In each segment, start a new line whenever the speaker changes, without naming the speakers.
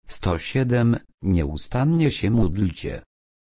107. Nieustannie się módlcie.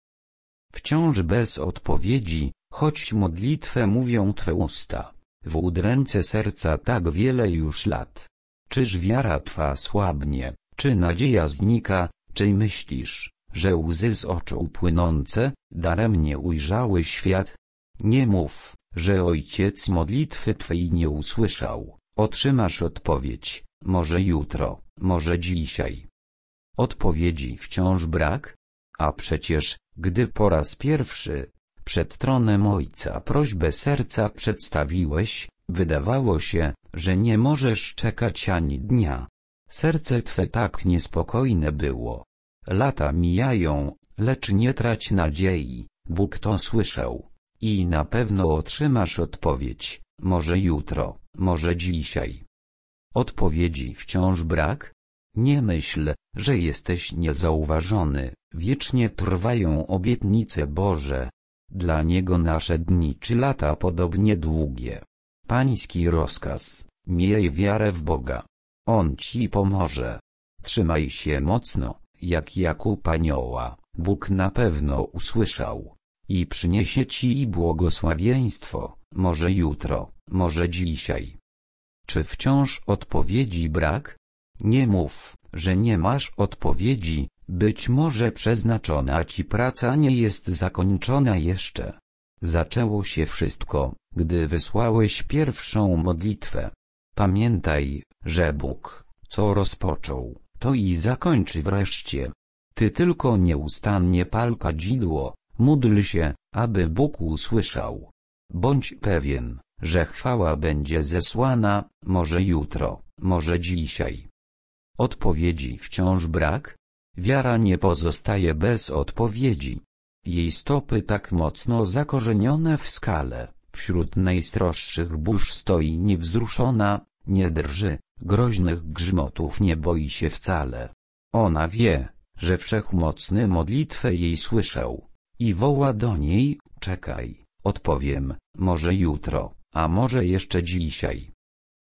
Wciąż bez odpowiedzi, choć modlitwę mówią Twe usta, w udręce serca tak wiele już lat. Czyż wiara Twa słabnie, czy nadzieja znika, czy myślisz, że łzy z oczu płynące, daremnie ujrzały świat? Nie mów, że Ojciec modlitwy Twej nie usłyszał. Otrzymasz odpowiedź, może jutro, może dzisiaj. Odpowiedzi wciąż brak? A przecież, gdy po raz pierwszy przed tronem Ojca prośbę serca przedstawiłeś, wydawało się, że nie możesz czekać ani dnia. Serce Twe tak niespokojne było. Lata mijają, lecz nie trać nadziei, Bóg to słyszał. I na pewno otrzymasz odpowiedź, może jutro, może dzisiaj. Odpowiedzi wciąż brak? Nie myśl, że jesteś niezauważony, wiecznie trwają obietnice Boże. Dla Niego nasze dni czy lata podobnie długie. Pański rozkaz, miej wiarę w Boga. On Ci pomoże. Trzymaj się mocno, jak Jakub anioła, Bóg na pewno usłyszał. I przyniesie Ci błogosławieństwo, może jutro, może dzisiaj. Czy wciąż odpowiedzi brak? Nie mów, że nie masz odpowiedzi, być może przeznaczona Ci praca nie jest zakończona jeszcze. Zaczęło się wszystko, gdy wysłałeś pierwszą modlitwę. Pamiętaj, że Bóg, co rozpoczął, to i zakończy wreszcie. Ty tylko nieustannie pal kadzidło, módl się, aby Bóg usłyszał. Bądź pewien, że chwała będzie zesłana, może jutro, może dzisiaj. Odpowiedzi wciąż brak? Wiara nie pozostaje bez odpowiedzi. Jej stopy tak mocno zakorzenione w skale, wśród najstroższych burz stoi niewzruszona, nie drży, groźnych grzmotów nie boi się wcale. Ona wie, że Wszechmocny modlitwę jej słyszał, i woła do niej, czekaj, odpowiem, może jutro, a może jeszcze dzisiaj.